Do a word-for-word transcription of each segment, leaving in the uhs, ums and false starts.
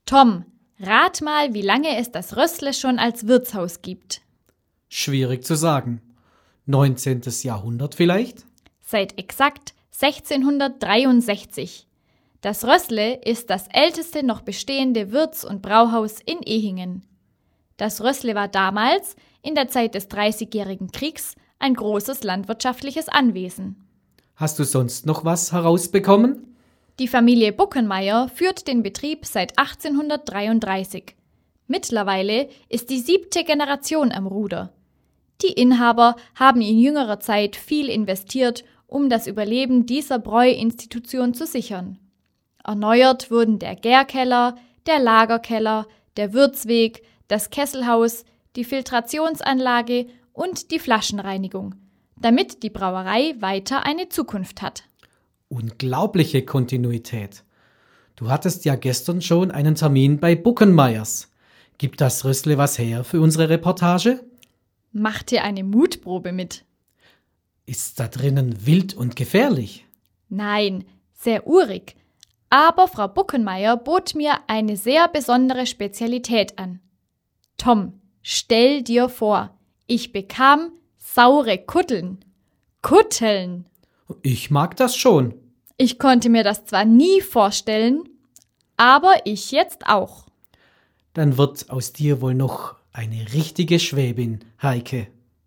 Tom, rat mal, wie lange es das Rössle schon als Wirtshaus gibt. Schwierig zu sagen. neunzehntes. Jahrhundert vielleicht? Seit exakt sechzehnhundertdreiundsechzig. Das Rössle ist das älteste noch bestehende Wirts- und Brauhaus in Ehingen. Das Rössle war damals, in der Zeit des Dreißigjährigen Kriegs, ein großes landwirtschaftliches Anwesen. Hast du sonst noch was herausbekommen? Die Familie Buckenmeier führt den Betrieb seit achtzehnhundertdreiunddreißig. Mittlerweile ist die siebte Generation am Ruder. Die Inhaber haben in jüngerer Zeit viel investiert, um das Überleben dieser Bräuinstitution zu sichern. Erneuert wurden der Gärkeller, der Lagerkeller, der Wirtsweg, das Kesselhaus, die Filtrationsanlage und die Flaschenreinigung, damit die Brauerei weiter eine Zukunft hat. Unglaubliche Kontinuität. Du hattest ja gestern schon einen Termin bei Buckenmeiers. Gibt das Rössle was her für unsere Reportage? Mach dir eine Mutprobe mit. Ist da drinnen wild und gefährlich? Nein, sehr urig. Aber Frau Buckenmeier bot mir eine sehr besondere Spezialität an. Tom, stell dir vor, ich bekam saure Kutteln. Kutteln! Ich mag das schon. Ich konnte mir das zwar nie vorstellen, aber ich jetzt auch. Dann wird aus dir wohl noch eine richtige Schwäbin, Heike.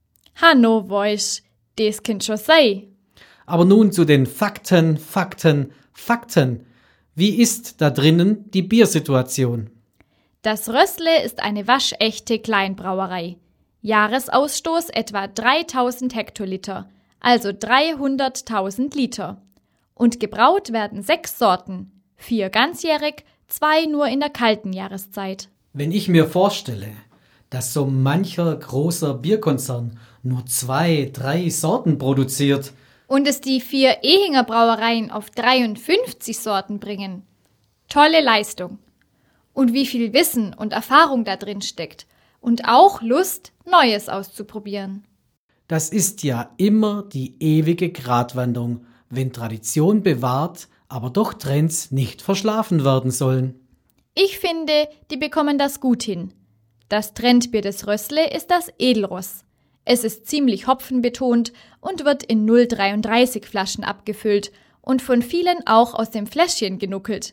Hanno weiß, des kind schon sei. Aber nun zu den Fakten, Fakten, Fakten. Wie ist da drinnen die Biersituation? Das Rössle ist eine waschechte Kleinbrauerei. Jahresausstoß etwa dreitausend Hektoliter, also dreihunderttausend Liter. Und gebraut werden sechs Sorten, vier ganzjährig, zwei nur in der kalten Jahreszeit. Wenn ich mir vorstelle, dass so mancher großer Bierkonzern nur zwei, drei Sorten produziert. Und es die vier Ehinger Brauereien auf dreiundfünfzig Sorten bringen. Tolle Leistung. Und wie viel Wissen und Erfahrung da drin steckt. Und auch Lust, Neues auszuprobieren. Das ist ja immer die ewige Gratwanderung, wenn Tradition bewahrt, aber doch Trends nicht verschlafen werden sollen. Ich finde, die bekommen das gut hin. Das Trendbier des Rössle ist das Edelross. Es ist ziemlich hopfenbetont und wird in null Komma dreiunddreißig Flaschen abgefüllt und von vielen auch aus dem Fläschchen genuckelt.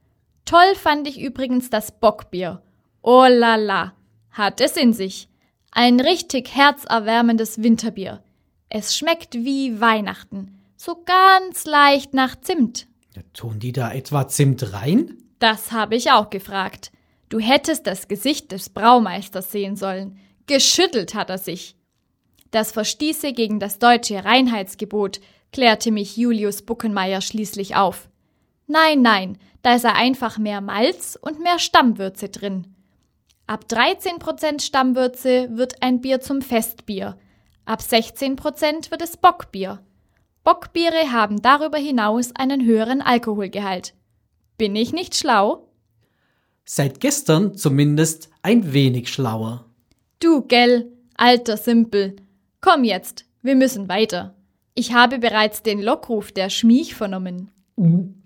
Toll fand ich übrigens das Bockbier. Oh la la, hat es in sich. Ein richtig herzerwärmendes Winterbier. Es schmeckt wie Weihnachten, so ganz leicht nach Zimt. Ja, tun die da etwa Zimt rein? Das habe ich auch gefragt. Du hättest das Gesicht des Braumeisters sehen sollen. Geschüttelt hat er sich. Das verstieße gegen das deutsche Reinheitsgebot, klärte mich Julius Buckenmeier schließlich auf. Nein, nein, da ist einfach mehr Malz und mehr Stammwürze drin. Ab dreizehn Prozent Stammwürze wird ein Bier zum Festbier. Ab sechzehn Prozent wird es Bockbier. Bockbiere haben darüber hinaus einen höheren Alkoholgehalt. Bin ich nicht schlau? Seit gestern zumindest ein wenig schlauer. Du, gell, alter Simpel. Komm jetzt, wir müssen weiter. Ich habe bereits den Lockruf der Schmiech vernommen.